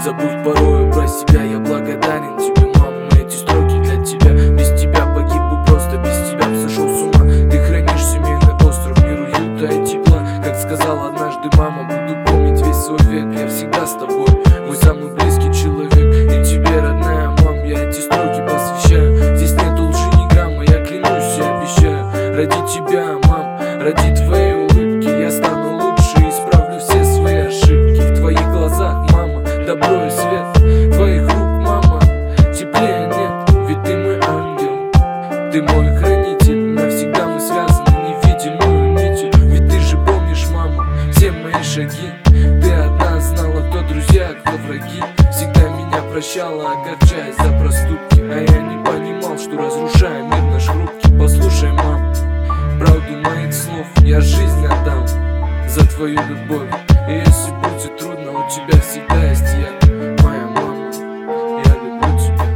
Забыв порою про себя, я благодарен тебе, мама. Эти строки для тебя. Без тебя погиб бы просто, без тебя б сошел с ума. Ты хранишь семейный остров, мир уюта и тепла. Как сказала однажды мама, буду помнить весь свой век. Я всегда с тобой, мой самый близкий человек. И тебе, родная мам, я эти строки посвящаю. Здесь нет лжи ни грамма, я клянусь и обещаю. Ради тебя, мам, ради твоей улыбки я стану лучше и исправлю все свои ошибки. В твоих глазах, мама, добро и свет. Твоих рук, мама, теплее нет. Ведь ты мой ангел, ты мой хранитель. Навсегда мы связаны невидимую нитью. Ведь ты же помнишь, мама, все мои шаги. Ты одна знала, кто друзья, кто враги. Всегда меня прощала, огорчаясь за проступки. А я не понимал, что разрушаю мир наш хрупкий. Послушай, мам, правду моих слов, я жизнь отдам за твою любовь. И если будет трудно, у тебя всегда есть я. Моя мама, я люблю тебя.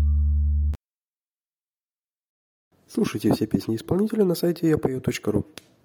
Слушайте все песни исполнителя на сайте yapою.ru.